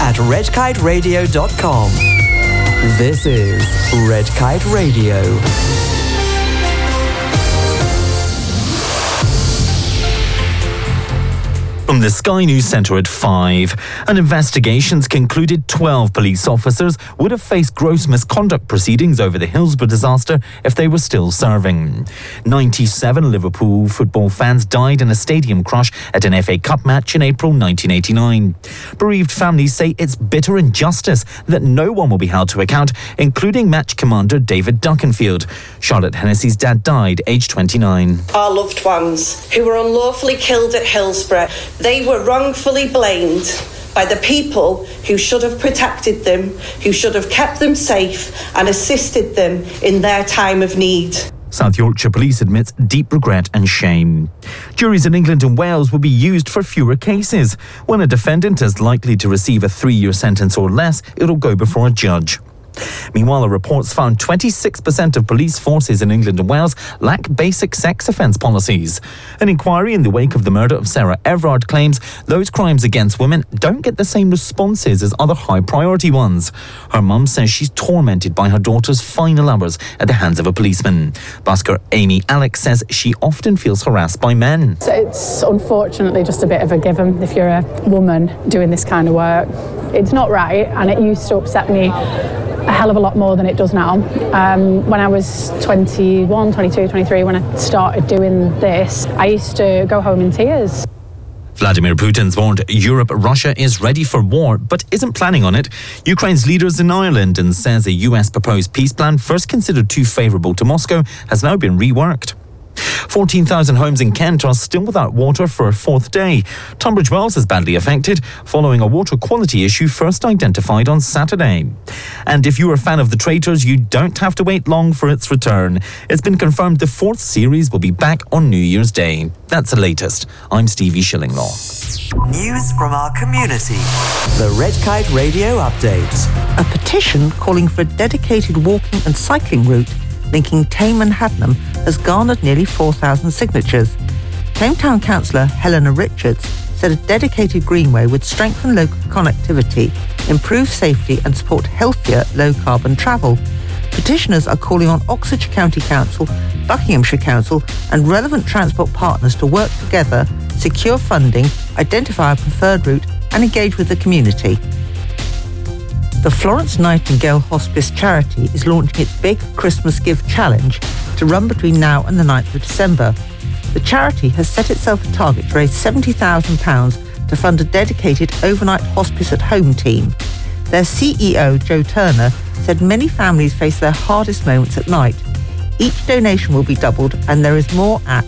at redkiteradio.com. This is Red Kite Radio. From the Sky News Centre at 5, an investigation's concluded 12 police officers would have faced gross misconduct proceedings over the Hillsborough disaster if they were still serving. 97 Liverpool football fans died in a stadium crash at an FA Cup match in April 1989. Bereaved families say it's bitter injustice that no one will be held to account, including match commander David Duckenfield. Charlotte Hennessy's dad died aged 29. Our loved ones who were unlawfully killed at Hillsborough, they were wrongfully blamed by the people who should have protected them, who should have kept them safe and assisted them in their time of need. South Yorkshire Police admits deep regret and shame. Juries in England and Wales will be used for fewer cases. When a defendant is likely to receive a 3-year sentence or less, it'll go before a judge. Meanwhile, reports found 26% of police forces in England and Wales lack basic sex offence policies. An inquiry in the wake of the murder of Sarah Everard claims those crimes against women don't get the same responses as other high-priority ones. Her mum says she's tormented by her daughter's final hours at the hands of a policeman. Busker Amy Alex says she often feels harassed by men. So it's unfortunately just a bit of a given if you're a woman doing this kind of work. It's not right, and it used to upset me a hell of a lot more than it does now. When I was 21, 22, 23, when I started doing this, I used to go home in tears. Vladimir Putin's warned Russia is ready for war, but isn't planning on it. Ukraine's leaders in Ireland and says a US proposed peace plan, first considered too favourable to Moscow, has now been reworked. 14,000 homes in Kent are still without water for a fourth day. Tunbridge Wells is badly affected following a water quality issue first identified on Saturday. And if you're a fan of The Traitors, you don't have to wait long for its return. It's been confirmed the 4th series will be back on New Year's Day. That's the latest. I'm Stevie Shillinglaw. News from our community. The Red Kite Radio Update. A petition calling for a dedicated walking and cycling route linking Tame and Hadnam has garnered nearly 4,000 signatures. Tame Town Councillor Helena Richards said a dedicated greenway would strengthen local connectivity, improve safety and support healthier, low-carbon travel. Petitioners are calling on Oxfordshire County Council, Buckinghamshire Council and relevant transport partners to work together, secure funding, identify a preferred route and engage with the community. The Florence Nightingale Hospice charity is launching its big Christmas Gift Challenge to run between now and the 9th of December. The charity has set itself a target to raise £70,000 to fund a dedicated overnight hospice at home team. Their CEO, Joe Turner, said many families face their hardest moments at night. Each donation will be doubled and there is more at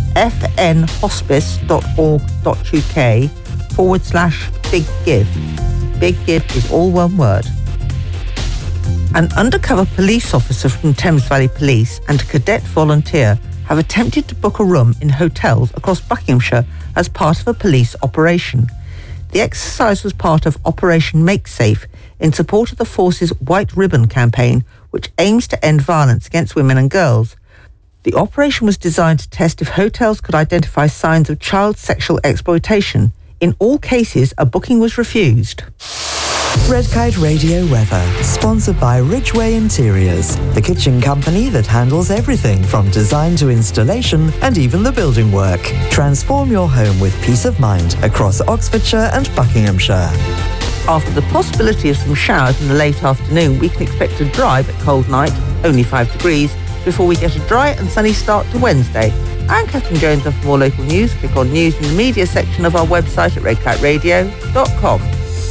fnhospice.org.uk/big-give. Big Give is all one word. An undercover police officer from Thames Valley Police and a cadet volunteer have attempted to book a room in hotels across Buckinghamshire as part of a police operation. The exercise was part of Operation Make Safe in support of the force's White Ribbon campaign, which aims to end violence against women and girls. The operation was designed to test if hotels could identify signs of child sexual exploitation. In all cases, a booking was refused. Red Kite Radio weather, sponsored by Ridgeway Interiors, the kitchen company that handles everything from design to installation and even the building work. Transform your home with peace of mind across Oxfordshire and Buckinghamshire. After the possibility of some showers in the late afternoon, we can expect a dry but cold night, only 5 degrees, before we get a dry and sunny start to Wednesday. I'm Catherine Jones, and for more local news, click on News in the Media section of our website at redkiteradio.com.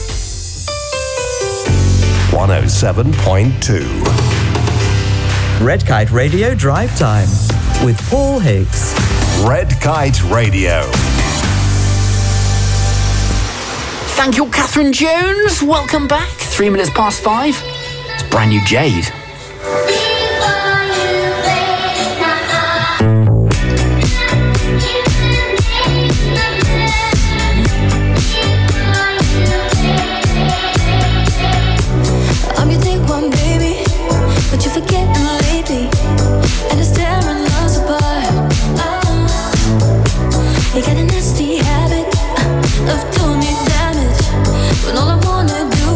107.2 Red Kite Radio Drive Time with Paul Higgs. Red Kite Radio. Thank you, Catherine Jones. Welcome back. 3 minutes past 5. It's brand new Jade. You got a nasty habit of doing me damage, when all I wanna do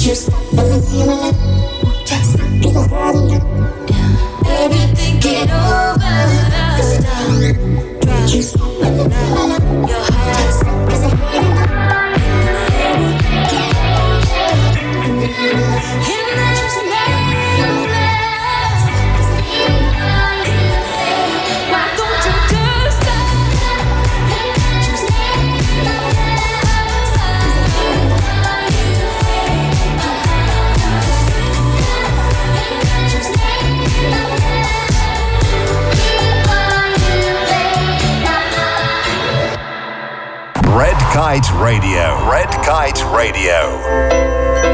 you stop believing it? Just 'cause I had it. Baby, think it over. Stop. You stop believing it. Your heart just 'cause I had it. Red Kite Radio. Red Kite Radio.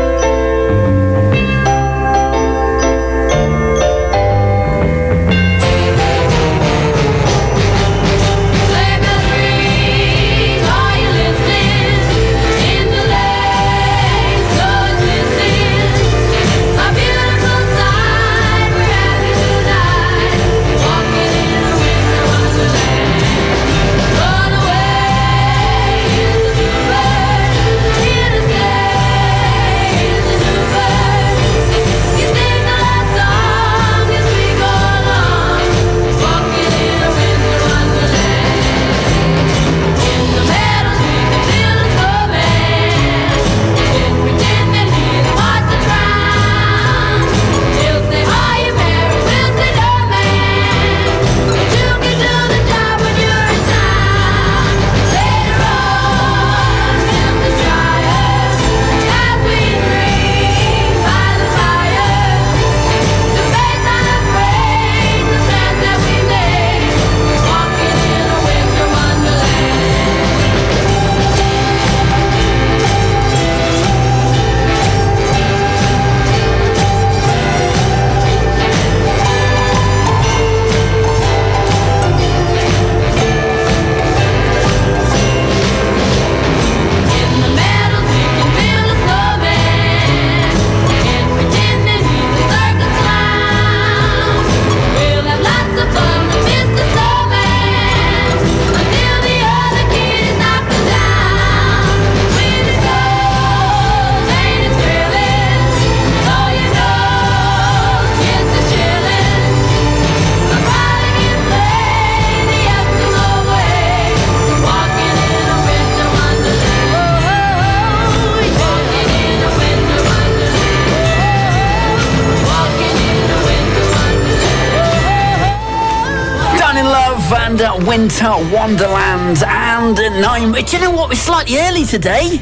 Winter Wonderland and 9. Do you know what? We're slightly early today.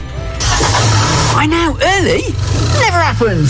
I know, early? Never happens.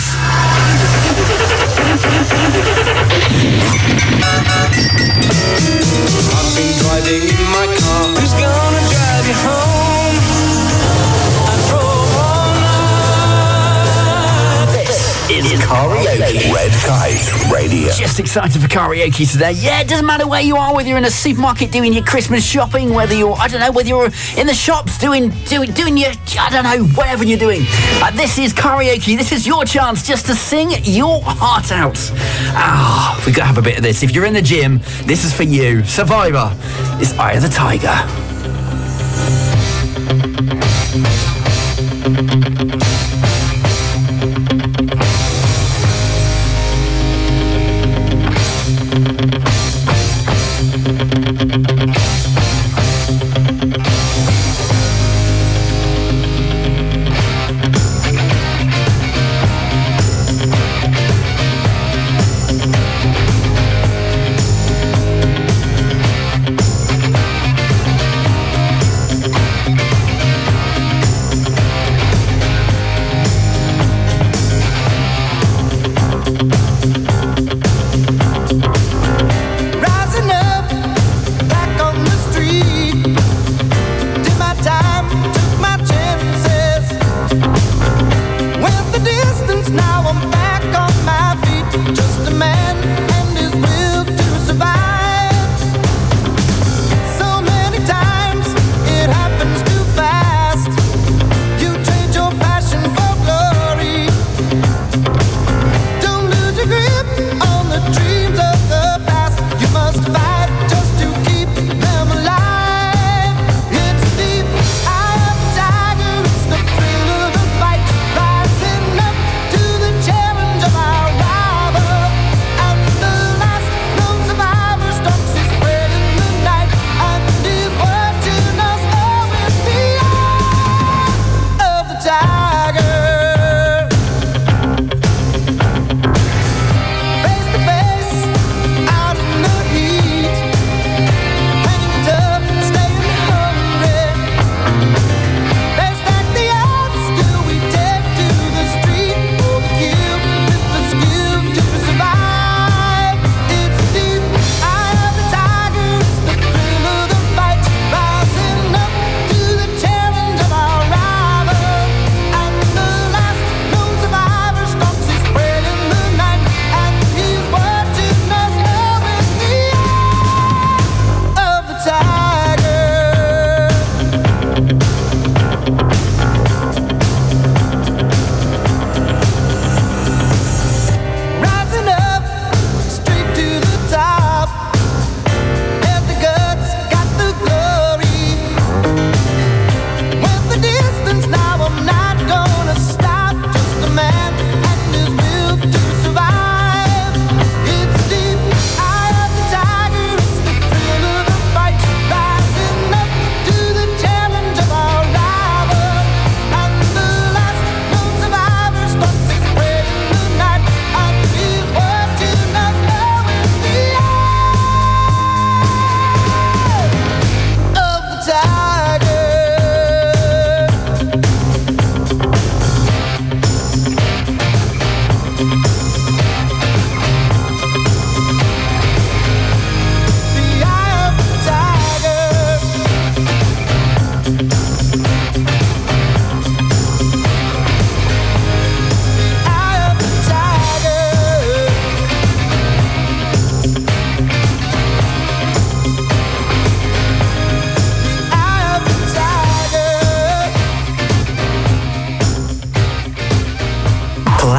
I've been driving in my car. Who's gonna drive you home? I drove all night. This is karaoke. Red Kite Radio. Just excited for karaoke today. Yeah, it doesn't matter where you are, whether you're in a supermarket doing your Christmas shopping, whether you're, I don't know, whether you're in the shops doing your, I don't know, whatever you're doing. This is karaoke. This is your chance just to sing your heart out. We got to have a bit of this. If you're in the gym, this is for you. Survivor, it's Eye of the Tiger.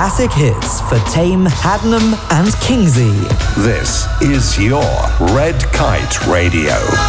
classic hits for Tame, Haddenham and Kingsley. This is your Red Kite Radio.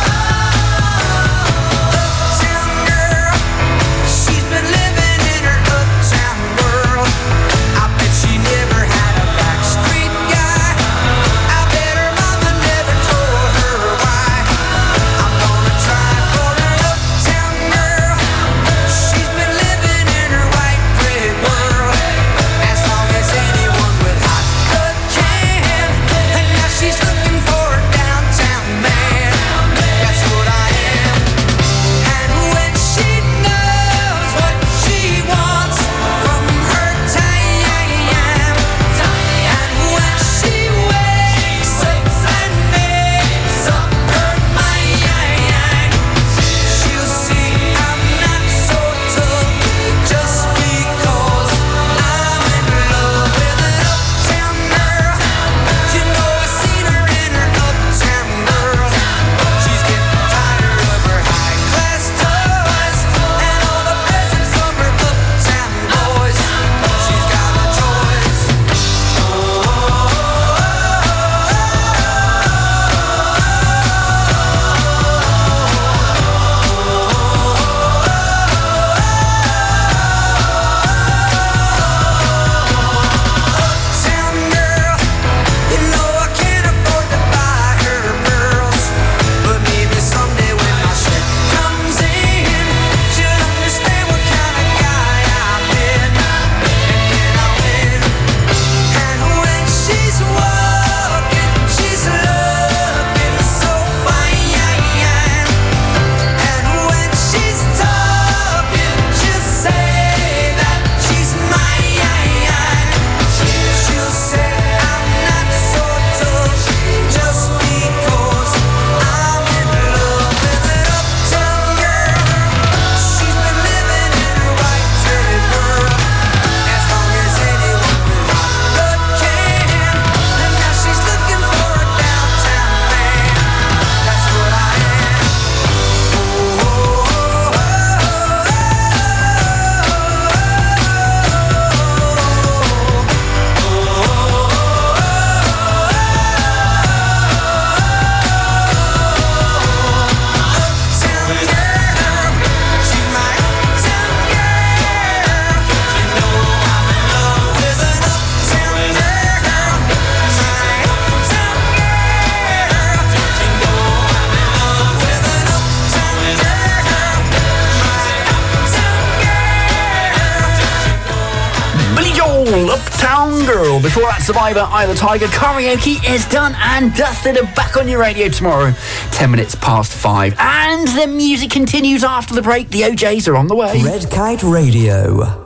Before that, Survivor, Eye of the Tiger. Karaoke is done and dusted and back on your radio tomorrow, 10 minutes past 5. And the music continues after the break. The OJs are on the way. Red Kite Radio.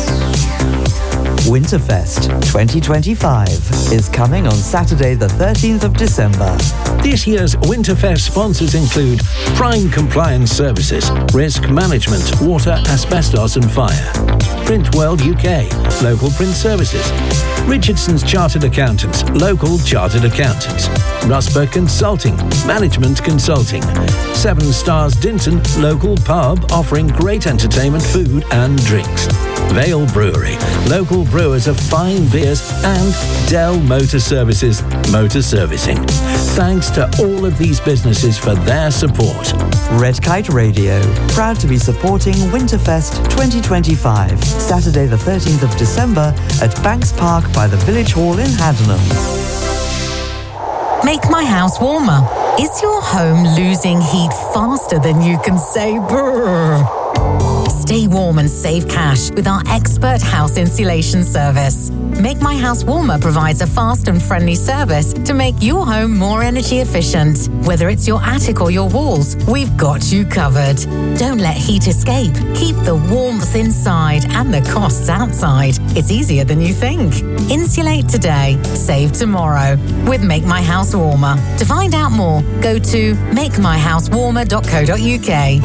Winterfest 2025 is coming on Saturday the 13th of December. This year's Winterfest sponsors include Prime Compliance Services, Risk Management, Water, Asbestos and Fire, Print World UK, Local Print Services, Richardson's Chartered Accountants, Local Chartered Accountants, Rusper Consulting, Management Consulting, 7 Stars Dinton, Local Pub offering great entertainment, food and drinks, Vale Brewery, local brewers of fine beers, and Dell Motor Services, motor servicing. Thanks to all of these businesses for their support. Red Kite Radio, proud to be supporting Winterfest 2025, Saturday the 13th of December at Banks Park by the Village Hall in Haddenham. Make my house warmer. Is your home losing heat faster than you can say brrr? Stay warm and save cash with our expert house insulation service. Make My House Warmer provides a fast and friendly service to make your home more energy efficient. Whether it's your attic or your walls, we've got you covered. Don't let heat escape. Keep the warmth inside and the costs outside. It's easier than you think. Insulate today, save tomorrow with Make My House Warmer. To find out more, go to makemyhousewarmer.co.uk.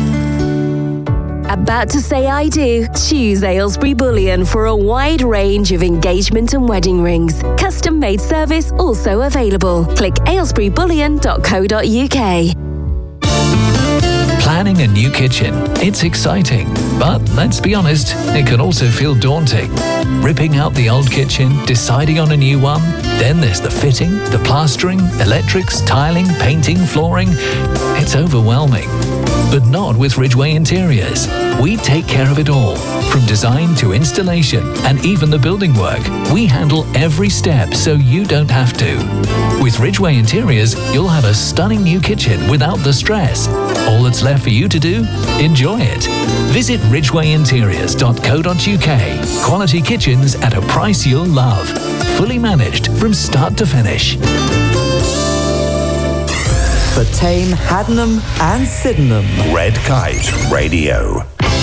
About to say I do? Choose Aylesbury Bullion for a wide range of engagement and wedding rings. Custom-made service also available. Click aylesburybullion.co.uk. Planning a new kitchen. It's exciting, but let's be honest, it can also feel daunting. Ripping out the old kitchen, deciding on a new one, then there's the fitting, the plastering, electrics, tiling, painting, flooring. It's overwhelming. But not with Ridgeway Interiors. We take care of it all. From design to installation and even the building work, we handle every step so you don't have to. With Ridgeway Interiors, you'll have a stunning new kitchen without the stress. All that's left for you to do? Enjoy it. Visit ridgwayinteriors.co.uk. Quality kitchens at a price you'll love. Fully managed from start to finish. For Tame, Haddenham and Sydenham. Red Kite Radio.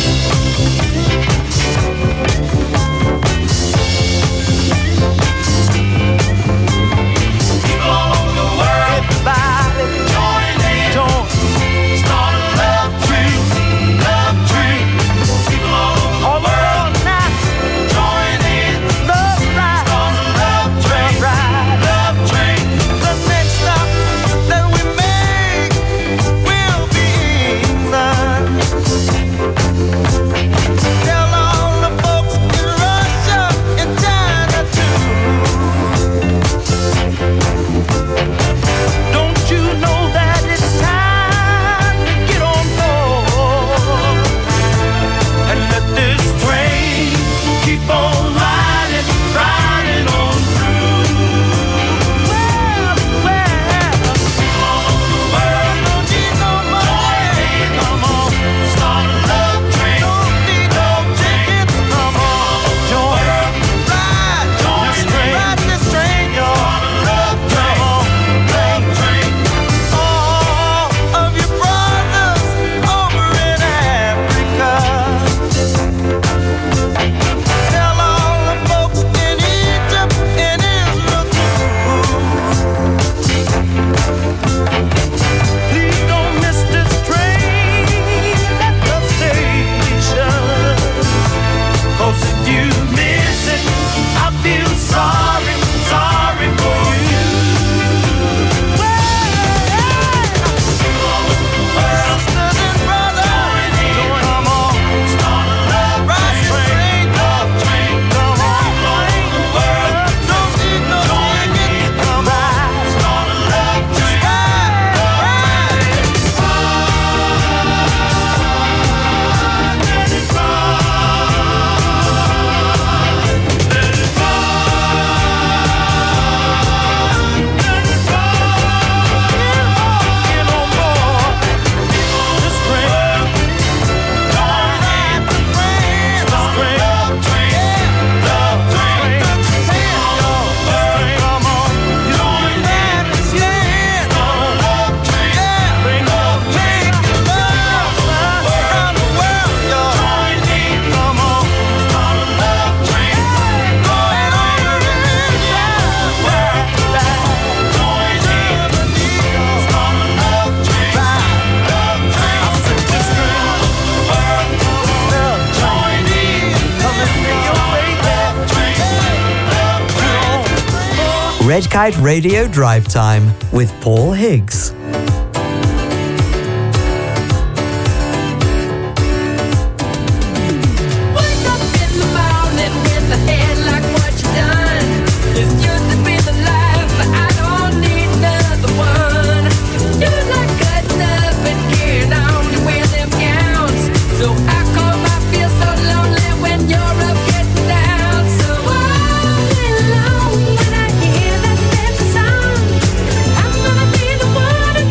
Red Kite Radio Drive Time with Paul Higgs. I'm gonna be the one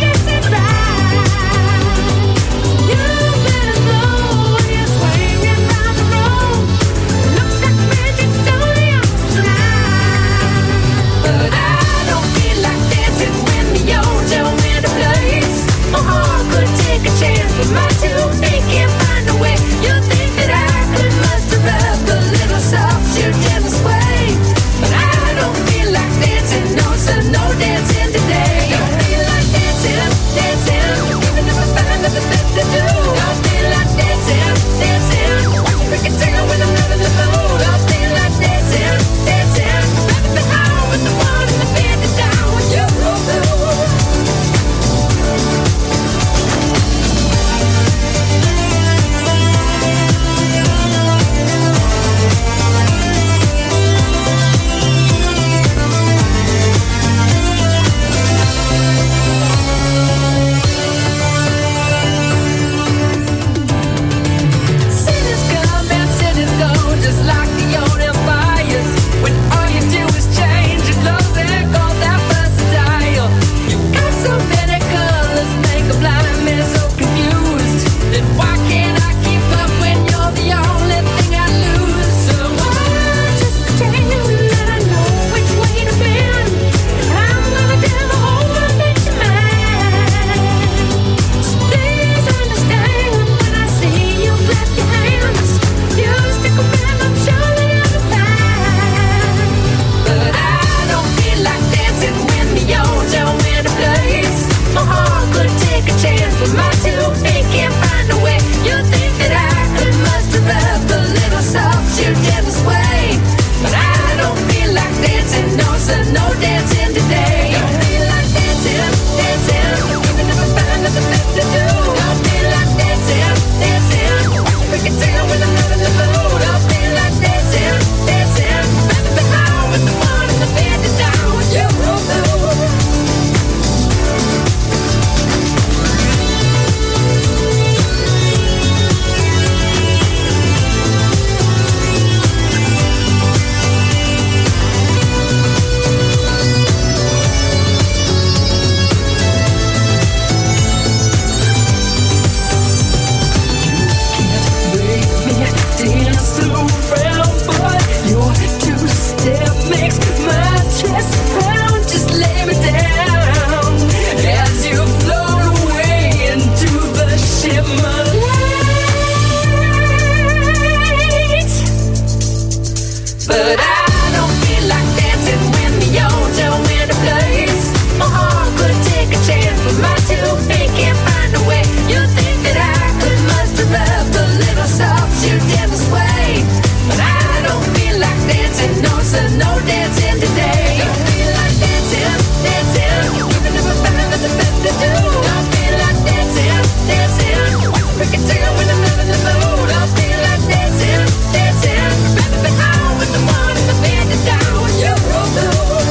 But I don't feel like dancing when the old Joe in the place. My heart could take a chance, but my 2 feet can't find a way. You think that I could muster up a little soft you never sway. But I don't feel like dancing, no, so no dancing today. Don't feel like dancing, dancing, even if I find nothing better to do. Don't feel like dancing, dancing, we can tell when I'm not in the mood. Don't feel like dancing, dancing, baby, be home with the one in the bed to down when you roll through.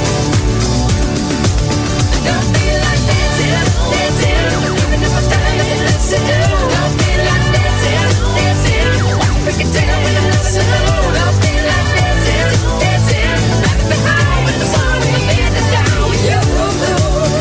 Don't feel like dancing, dancing, even if I find nothing else to do. Don't feel like dancing, dancing, we can tell when I'm not in the mood. Don't feel like dancing, dancing, baby, be home with the one in the bed to down when you roll through.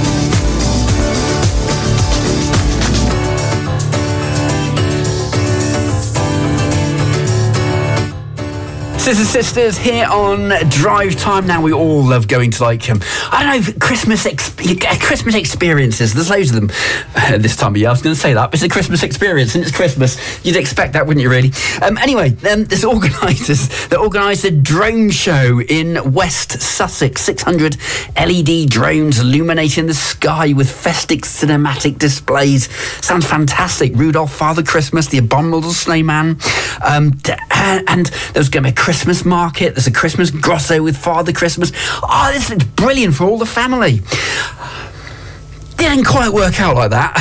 Sisters here on Drive Time. Now we all love going to I don't know, Christmas experiences. There's loads of them this time of year. I was going to say that, but it's a Christmas experience and it's Christmas. You'd expect that, wouldn't you, really? Anyway, there's organisers that organised a drone show in West Sussex. 600 LED drones illuminating the sky with festive cinematic displays. Sounds fantastic. Rudolph, Father Christmas, the Abominable Snowman, and there's going to be a Christmas market. There's a Christmas grotto with Father Christmas. Oh, this is brilliant for all the family. Didn't quite work out like that.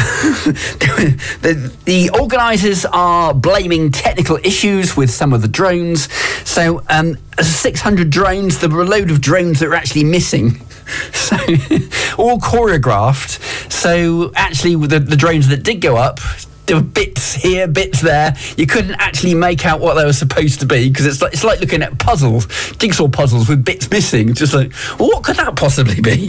The organisers are blaming technical issues with some of the drones. So 600 drones, there were a load of drones that were actually missing. So all choreographed. So actually the drones that did go up, there were bits here, bits there. You couldn't actually make out what they were supposed to be because it's like looking at puzzles, jigsaw puzzles with bits missing. Just like, well, what could that possibly be?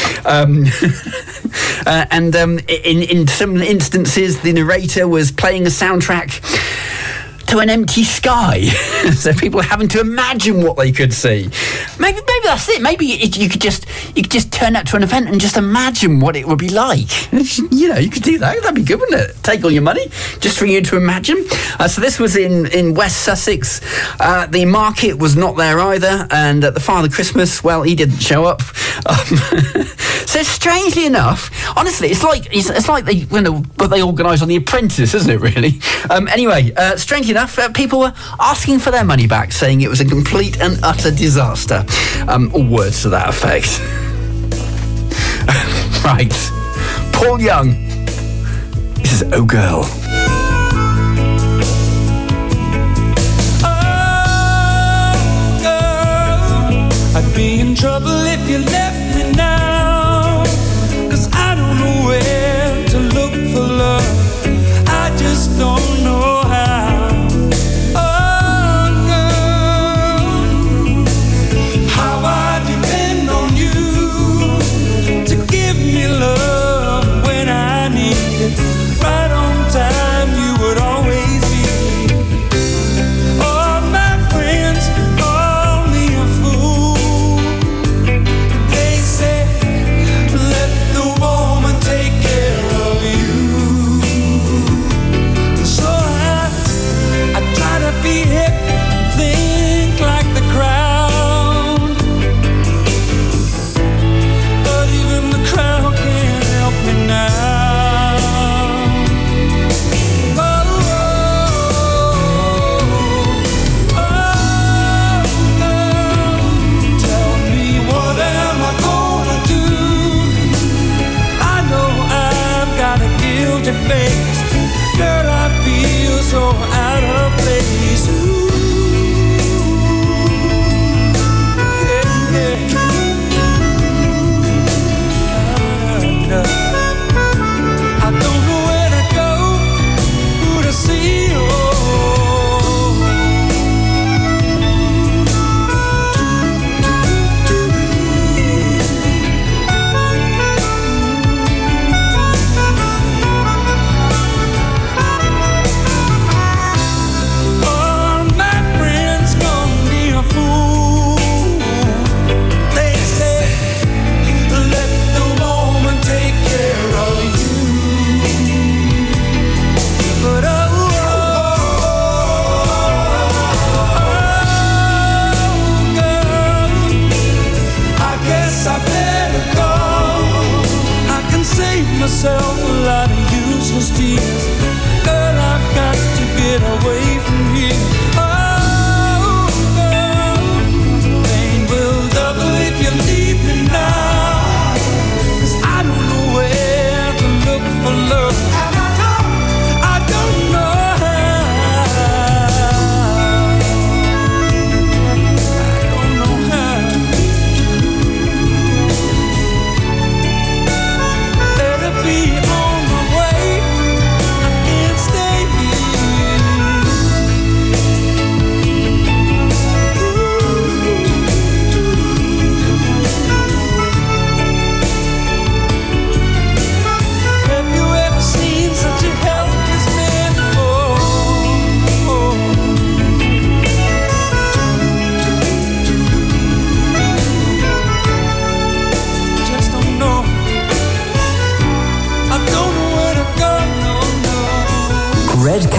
In some instances, the narrator was playing a soundtrack to an empty sky, so people are having to imagine what they could see. Maybe that's it. Maybe you could just turn up to an event and just imagine what it would be like. You know, you could do that. That'd be good, wouldn't it? Take all your money just for you to imagine. So this was in West Sussex. The market was not there either, and the Father Christmas, well, he didn't show up. So strangely enough, honestly, it's like what they organise on The Apprentice, isn't it? Really. Anyway, strangely enough, people were asking for their money back, saying it was a complete and utter disaster. Or words to that effect. Right. Paul Young. This is Oh Girl. Oh, girl, I'd be in trouble if you left me now. 'Cause I don't know where to look for love. I just don't know how. Right on time, you would always be. All my friends call me a fool.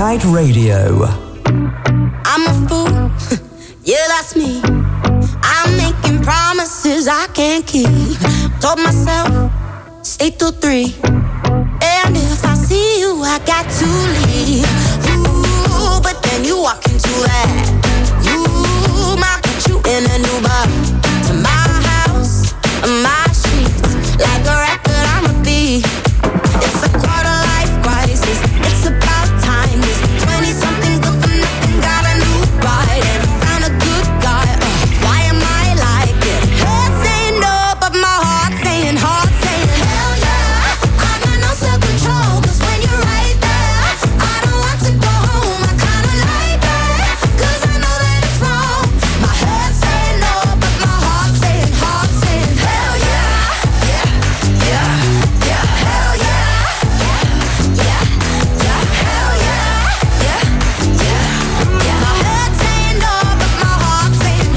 Kite Radio. I'm a fool, yeah, that's me. I'm making promises I can't keep. Told myself, stay till 3. And if I see you, I got to leave. Ooh, but then you walk into that. Ooh, might put you in a new bar. To my house, my sheets. Like a record, I'm a beat. It's a quarter life crisis. It's about time. This 20-something good for nothing got a new bride and found a good guy. Why am I like it? Head saying no, but my heart saying hell yeah. I got no self-control, 'cause when you're right there, I don't want to go home. I kinda like that, 'cause I know that it's wrong. My head saying no, but my heart saying hell yeah. Yeah, yeah, yeah, hell yeah. Yeah, yeah, hell yeah. Yeah, yeah, yeah. My head saying no, but my heart saying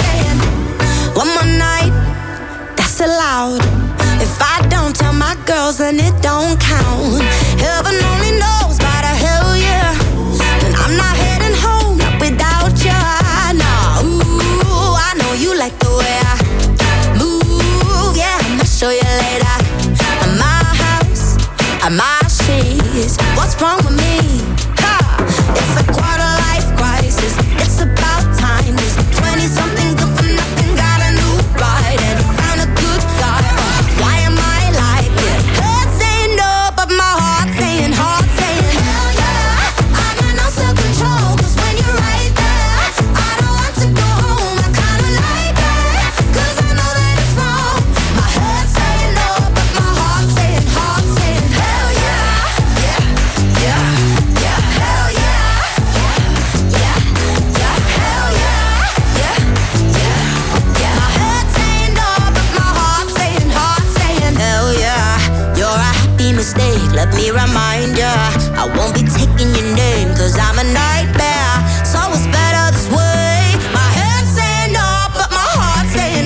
one more night, that's allowed. If I don't tell my girls, then it don't count. Heaven only knows about a hell yeah. And I'm not heading home, not without ya. Nah, ooh, I know you like the way I move. Yeah, I'ma show you later. At my house, at my sheets. What's wrong with me? Ha! It's a quarter life crisis. It's about time. This 20-something good for nothing got a new bride and found a good guy. Why am I like it? Head saying no, but my heart saying hell yeah. I got no self-control, 'cause when you're right there, I don't want to go home. I kinda like that, 'cause I know that it's wrong. My head saying no, but my heart saying hell yeah. Yeah, yeah, yeah, hell yeah. Yeah, yeah, hell yeah. Yeah, yeah, yeah. My head saying no, but my heart saying hell yeah. You're a happy mistake, let me remind ya. I won't be taking your name, 'cause I'm a nightmare. So it's better this way. My head saying no, but my heart saying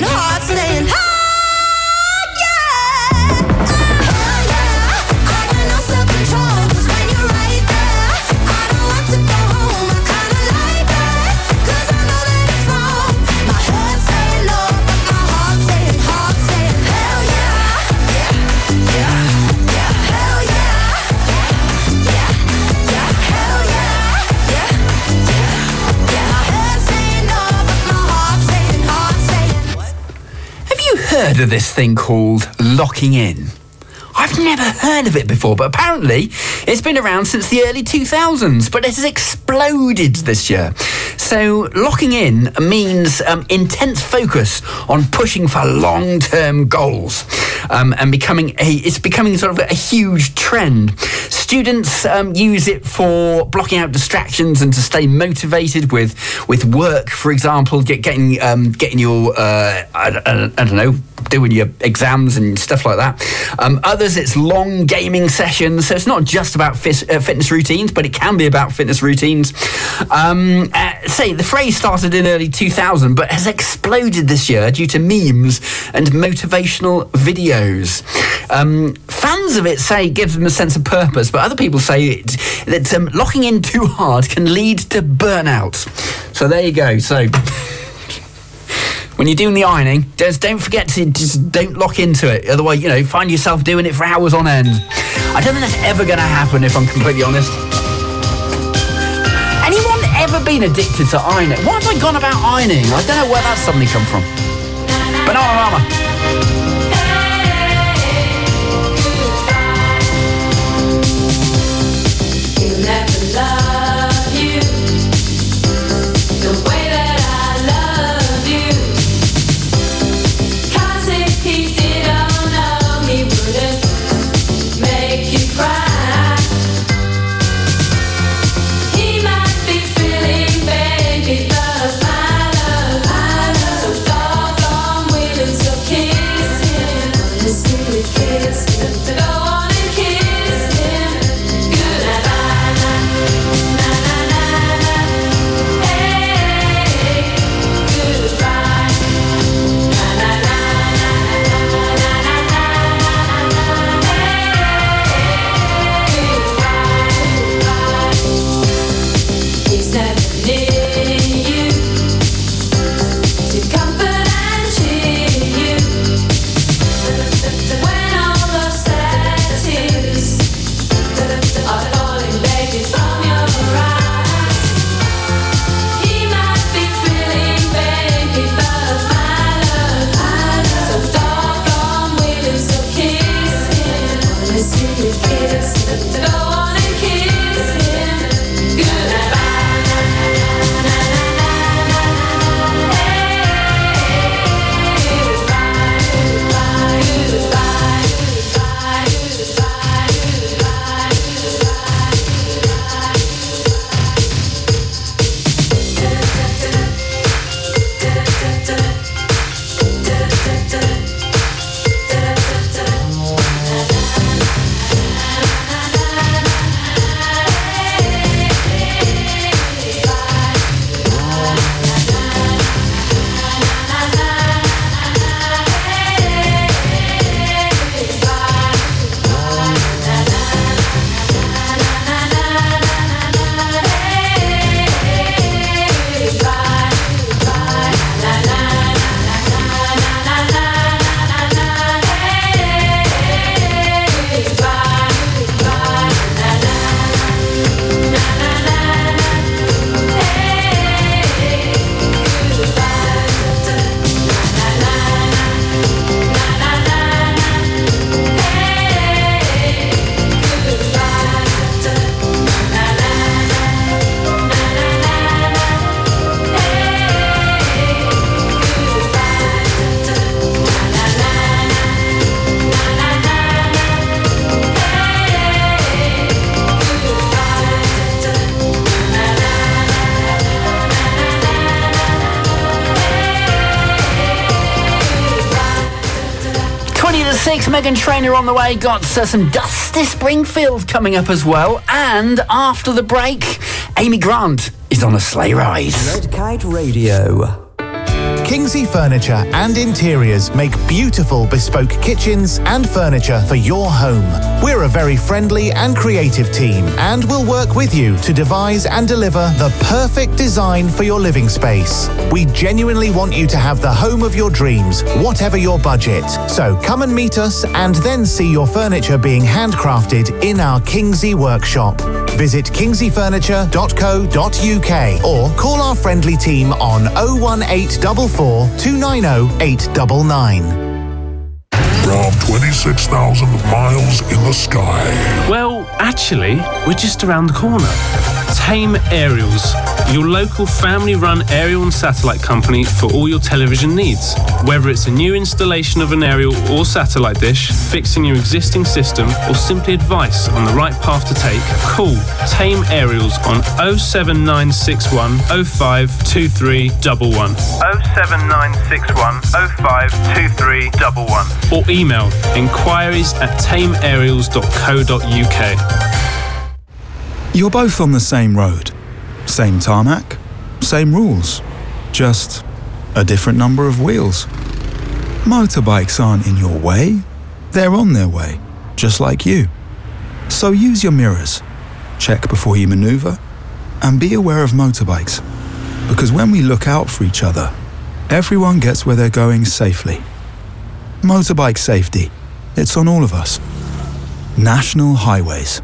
Heard of this thing called locking in? I've never heard of it before, but apparently it's been around since the early 2000s, but it has exploded this year. So locking in means intense focus on pushing for long-term goals, and it's becoming sort of a huge trend. Students use it for blocking out distractions and to stay motivated with work, for example, getting your I don't know, doing your exams and stuff like that. Others, it's long gaming sessions, so it's not just about fitness routines, but it can be about fitness routines. The phrase started in early 2000, but has exploded this year due to memes and motivational videos. Fans of it say it gives them a sense of purpose, but other people say that locking in too hard can lead to burnout. So there you go. So when you're doing the ironing, just don't forget to don't lock into it. Otherwise, find yourself doing it for hours on end. I don't think that's ever going to happen, if I'm completely honest. Anyone ever been addicted to ironing? What have I gone about ironing? I don't know where that suddenly come from. Bananarama. He'll never love you the way that I love you. 'Cause if he did, oh no, he wouldn't make you cry. He might be feeling baby, but my love, so doggone willing, so kiss him, listen to kiss him, go on and kiss him, good night, bye. 20 to 6, Meghan Trainor on the way. Got some Dusty Springfield coming up as well. And after the break, Amy Grant is on a sleigh ride. Red Kite Radio. Kingsley Furniture and Interiors make beautiful bespoke kitchens and furniture for your home. We're a very friendly and creative team and will work with you to devise and deliver the perfect design for your living space. We genuinely want you to have the home of your dreams, whatever your budget. So come and meet us and then see your furniture being handcrafted in our Kingsley workshop. Visit kingsleyfurniture.co.uk or call our friendly team on 01844 290 899. From 26,000 miles in the sky. Well, actually, we're just around the corner. Tame Aerials, your local family-run aerial and satellite company for all your television needs. Whether it's a new installation of an aerial or satellite dish, fixing your existing system, or simply advice on the right path to take, call Tame Aerials on 07961 052311. 07961 052311. Or email inquiries@tameaerials.co.uk. You're both on the same road, same tarmac, same rules, just a different number of wheels. Motorbikes aren't in your way, they're on their way, just like you. So use your mirrors, check before you maneuver, and be aware of motorbikes. Because when we look out for each other, everyone gets where they're going safely. Motorbike safety, it's on all of us. National Highways.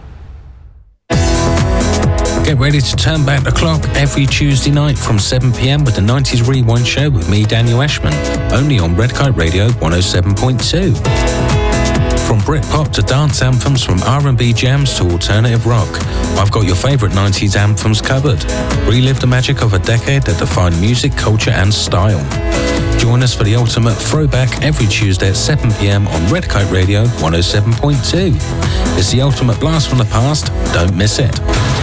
Get ready to turn back the clock every Tuesday night from 7 p.m. with the 90s Rewind Show with me, Daniel Ashman, only on Red Kite Radio 107.2. From Britpop to dance anthems, from R&B jams to alternative rock, I've got your favourite 90s anthems covered. Relive the magic of a decade that defined music, culture and style. Join us for the ultimate throwback every Tuesday at 7 p.m. on Red Kite Radio 107.2. It's the ultimate blast from the past. Don't miss it.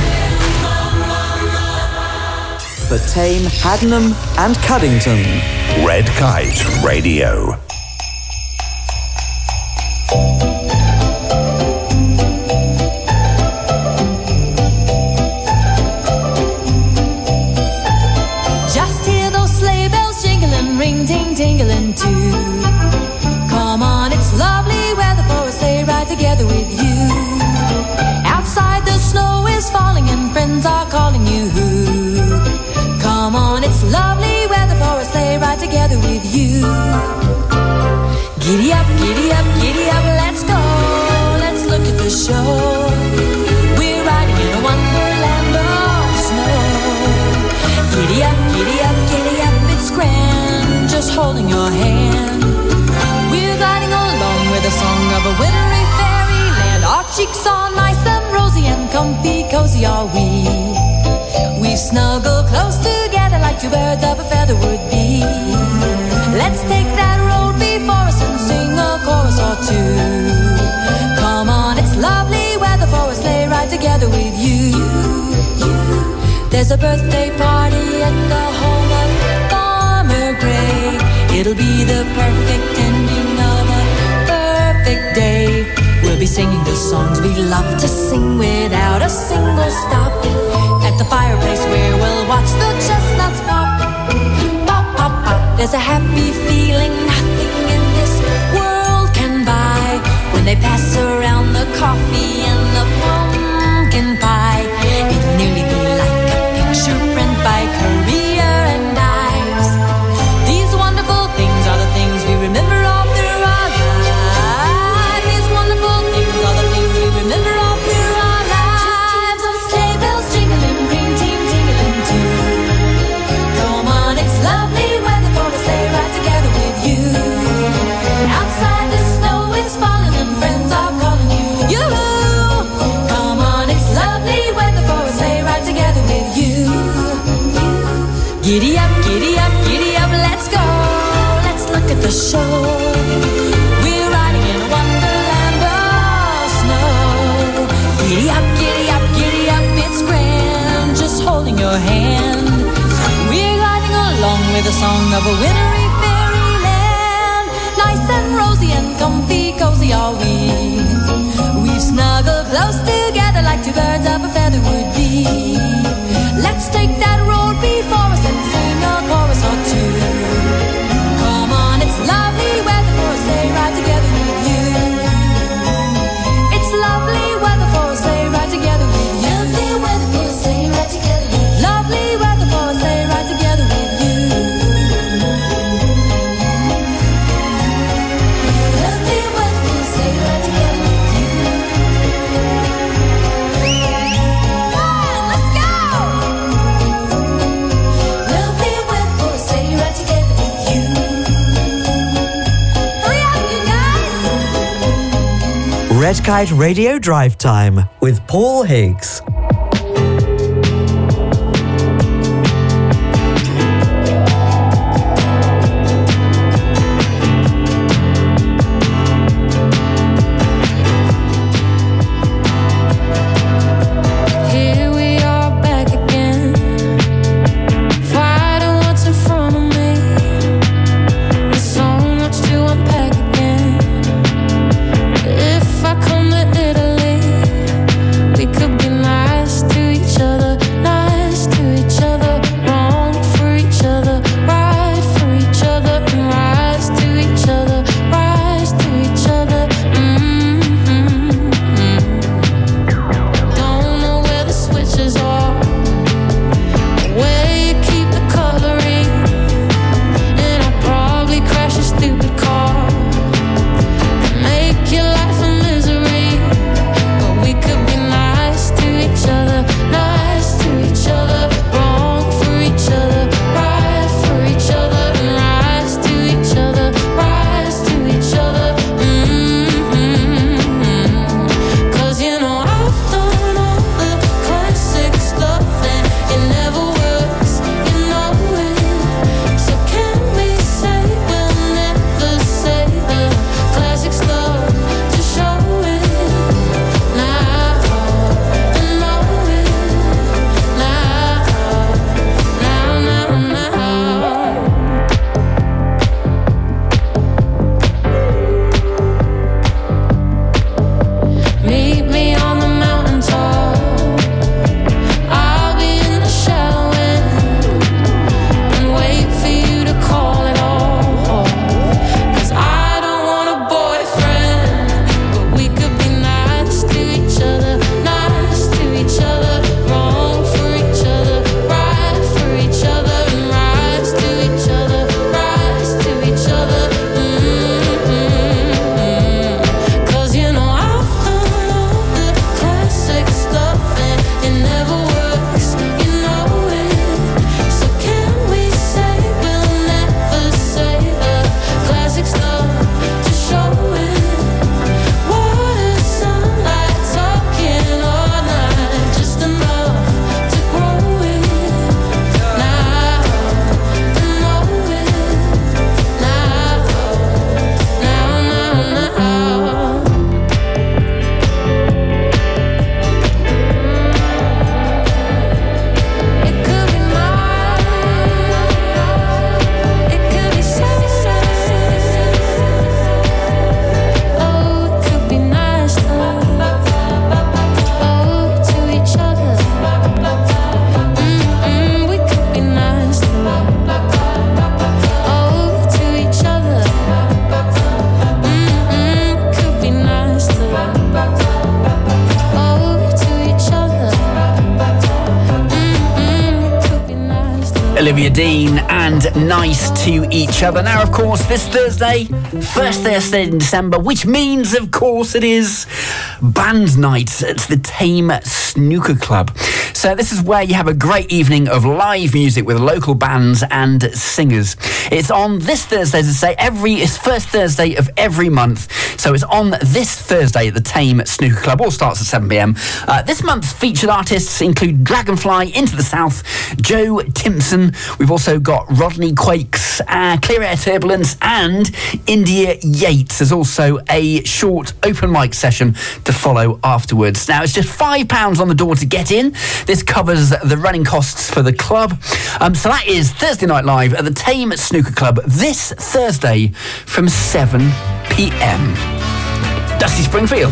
For Tame, Haddenham and Cuddington. Red Kite Radio. Just hear those sleigh bells jingling, ring ting tingling too. Come on, it's lovely weather for a sleigh ride together with you. Outside the snow is falling and friends are calling you. Come on, it's lovely weather for a sleigh ride together with you. Giddy up, giddy up, giddy up, let's go. Let's look at the show. We're riding in a wonderland of snow. Giddy up, giddy up, giddy up, it's grand, just holding your hand. We're gliding along with a song of a wintry fairyland. Our cheeks are nice and rosy and comfy, cozy are we. We snuggle close together like two birds of a feather would be. Let's take that road before us and sing a chorus or two. Come on, it's lovely weather for a sleigh ride together with you. There's a birthday party at the home of Farmer Gray. It'll be the perfect ending of a perfect day. We'll be singing the songs we love to sing without a single stop. At the fireplace where we'll watch the chestnuts pop. Pop, pop, pop. There's a happy feeling nothing in this world can buy. When they pass around the coffee and the pumpkin pie, it'll nearly be like a picture print by Currier and Ives. These wonderful things are the things we remember all through our lives. These wonderful things are the things we remember all through our lives. Just sleigh bells jingling, ring ting tingling too. Come on, it's lovely weather for a sleigh ride together with you. Outside the snow is falling and friends are calling you. Yoo-hoo! Come on, it's lovely weather for a sleigh ride together with you. Giddy up, giddy up, giddy up, let's go. Let's look at the show. We're riding in a wonderland of snow. Giddy up, giddy up, giddy up, it's grand, just holding your hand. We're riding along with the song of a wintry fairyland. Nice and rosy and comfy, cozy are we. We've snuggled close together like two birds of a feather would be. Let's take that road before us and sing a chorus or two. Come on, it's lovely weather for a sleigh ride together with you. It's lovely weather for a sleigh ride together with you. Lovely weather for a sleigh ride together with you. Lovely weather for a sleigh ride together with you. Lovely weather for a sleigh ride together with you. Come on, let's go! Lovely weather for a sleigh ride together with you. Hurry up, you guys! Red Kite Radio Drive Time with Paul Higgs. Here we are back again, fighting what's in front of me. There's so much to unpack again. If I come to Italy, we could be nice to each other, wrong for each other, right for each other, and rise to each other, rise to each other. Don't know where the switches are, where you keep the coloring, and I'll probably crash a stupid car, make your life a misery. But we could be nice to each other, wrong for each other, right for each other, and rise to each other, rise to each other. 'Cause you know I've done all the classic stuff and it never works, you know it. So can we say we'll never say the classic stuff to show it? Now, I know it. Now. Meet me on the mountaintop. I'll be in the shadow and wait for you to call it off. 'Cause I don't want a boyfriend, but we could be nice to each other, wrong for each other, right for each other, and rise to each other, rise to each other. 'Cause you know I've done all the classic stuff and it never works, you know it. So can we say we'll never say the classic stuff to show it? Water, sunlight, talking all night, just enough to grow it. Now, I know it. Now. It could be nice, it could be sad. Oh, it could be nice to each other. We could be nice to each other. Could be nice to each other. Could be nice to Olivia Dean and Nice to Each Other. Now, of course, this Thursday, first Thursday in December, which means, of course, it is band night at the Tame Snooker Club. So this is where you have a great evening of live music with local bands and singers. It's on this Thursday, as I say, it's first Thursday of every month. So it's on this Thursday at the Tame Snooker Club. All starts at 7 p.m. This month's featured artists include Dragonfly, Into the South, Joe Timpson. We've We've also got Rodney Quakes, Clear Air Turbulence, and India Yates. There's also a short open mic session to follow afterwards. Now, it's just £5 on the door to get in. This covers the running costs for the club. So that is Thursday Night Live at the Tame Snooker Club this Thursday from 7 p.m. Dusty Springfield.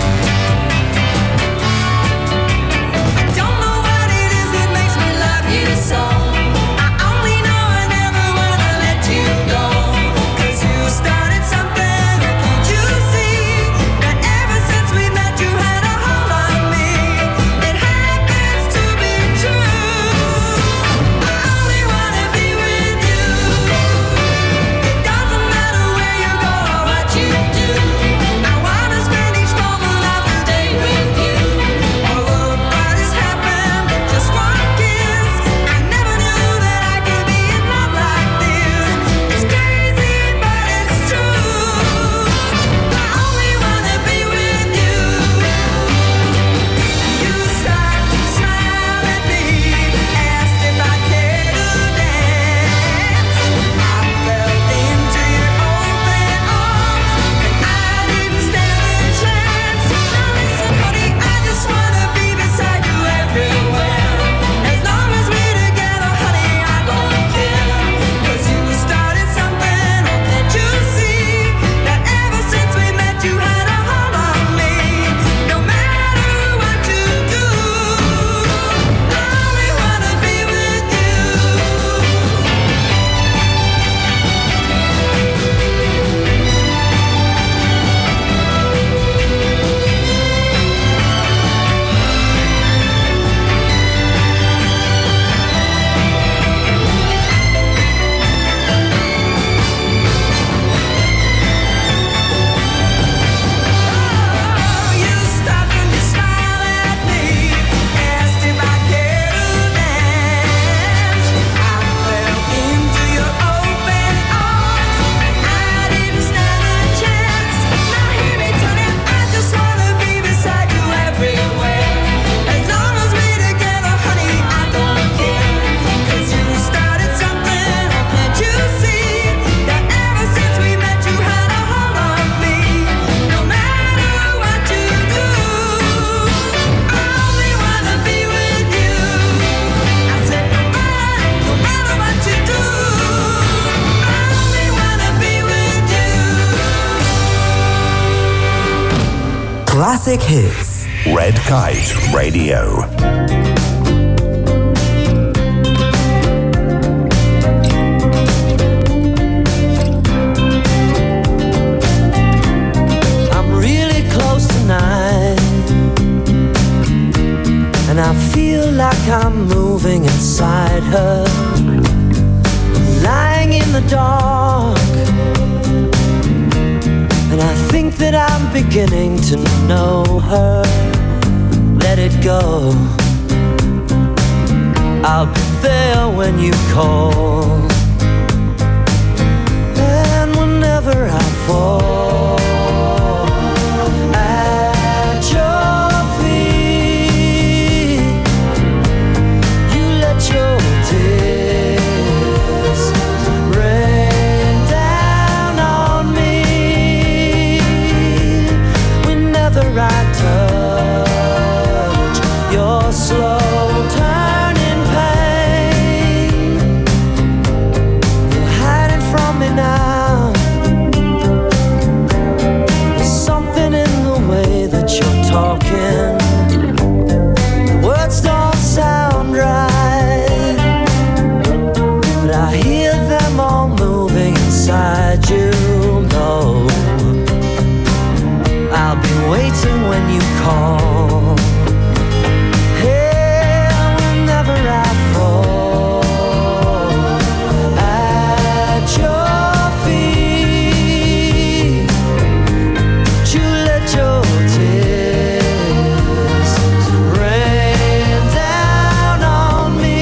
Classic hits. Red Kite Radio. I'm really close tonight, and I feel like I'm moving inside her, lying in the dark. And I think that I'm beginning to know her. Let it go. I'll be there when you call. And whenever I fall at your feet, you let your tears rain down on me. Whenever I touch your slow turning pain, you're hiding from me now. There's something in the way that you're talking. The words don't sound right, but I hear them all moving inside you. No, I'll be waiting when you call. Hey, whenever I fall at your feet, you let your tears rain down on me.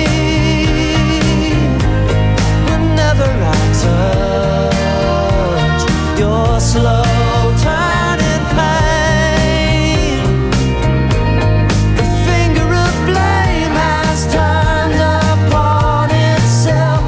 Whenever I touch your slow turning pain, the finger of blame has turned upon itself.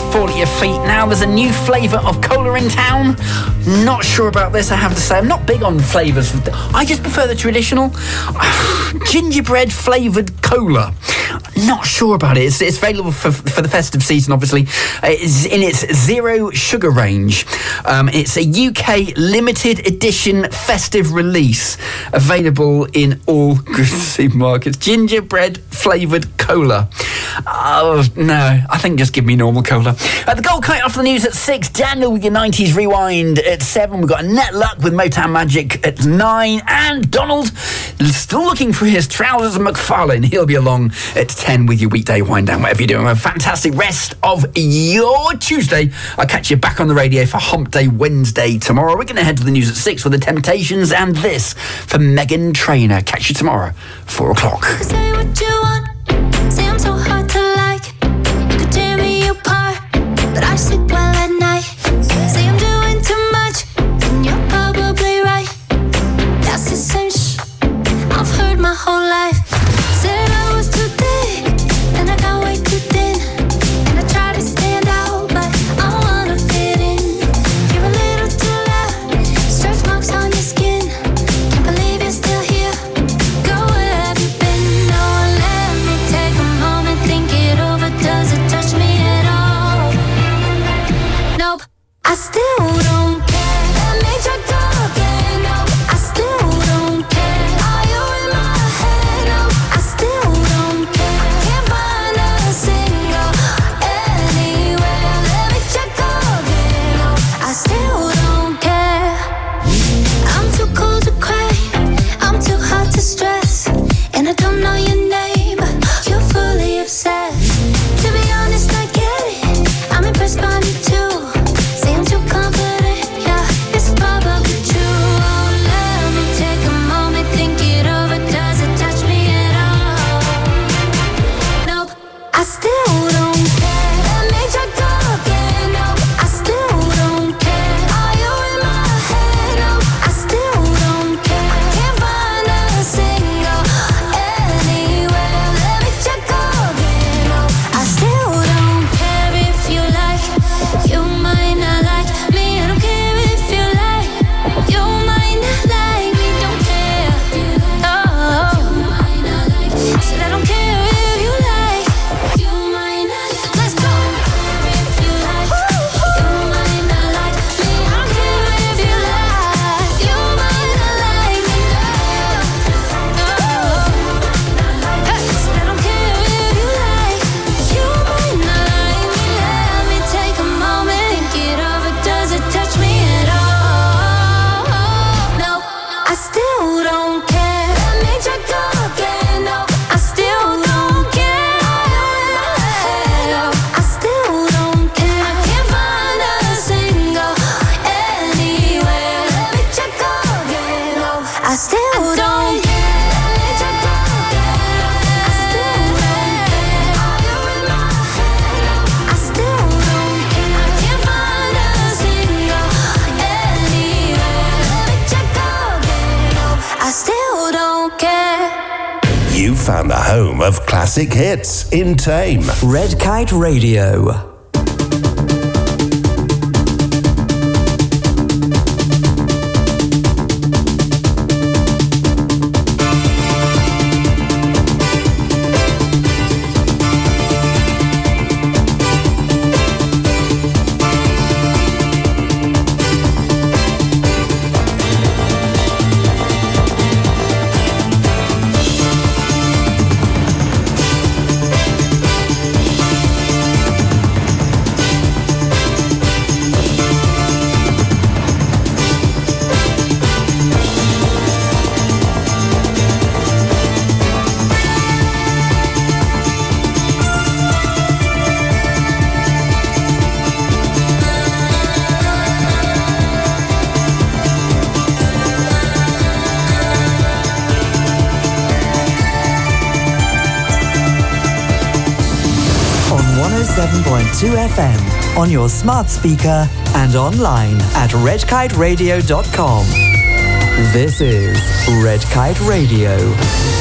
fall at your feet. Now there's a new flavour of cola in town. Not sure about this, I have to say. I'm not big on flavours. I just prefer the traditional gingerbread flavoured cola. Not sure about it. It's available for the festive season, obviously. It's in its zero sugar range. It's a UK limited edition festive release, available in all good supermarkets. Gingerbread flavoured cola. Oh, no, I think just give me normal cola. The Gold Kite off the news at 6. Daniel with your 90s Rewind at 7. We've got Annette Luck with Motown Magic at 9. And Donald, still looking for his trousers McFarlane. He'll be along at 10 with your weekday wind down, whatever you're doing. Have a fantastic rest of your Tuesday. I'll catch you back on the radio for Hump Day Wednesday tomorrow. We're going to head to the news at 6 with The Temptations and this for Meghan Trainor. Catch you tomorrow, 4 o'clock. Say what you want. Say I'm so hard to like. You could tear me apart, but I sleep well at night. Say I'm doing too much, and you're probably right. That's the same I've heard my whole life. Said I was too thick, and I got way too thin. And I try to stand out, but I wanna fit in. You're a little too loud, stretch marks on your skin. Can't believe you're still here. Go, where have you been? No, let me take a moment, think it over. Does it touch me at all? Nope, I still don't care. Let me try to again. Nope, I still don't care. Are you in my head? Nope, I still don't care. Can't find a single anywhere. Let me check again. Nope, I still don't care. I'm too cold to cry. I'm too hot to stress. And I don't know your name, but you're fully obsessed. To be honest, I get it. I'm impressed by me too. Say I'm too confident, yeah, it's probably true. Oh, let me take a moment, think it over. Does it touch me at all? Nope, I still don't care. Let me try to again. Nope, I still don't care. Are you in my head? Nope, I still don't care. Can't find a single anywhere. Let me check again. Nope, I still don't care if you like. You might not like me. I don't care if you like. You might not like me. Don't care. Oh, said I don't care if you like. You might not. Let's go. If you like, you might not like me. I don't care if you like. You might not like me. Hey, said I don't care if you like. You might not like me. Let me take a moment, think it over. Does it touch me at all? No, I still don't care. Let me check again. No, I still don't care. No, I still don't care. I can't find a single anywhere. Let me check again. No, I still don't care. Let me check again. I still don't care. Are you in my head? No, I still don't care. I can't find a single anywhere. Let me check again. No, I still don't care. You found the home of classic hits in Tame. Red Kite Radio. On 107.2 FM, on your smart speaker and online at redkiteradio.com. This is Red Kite Radio.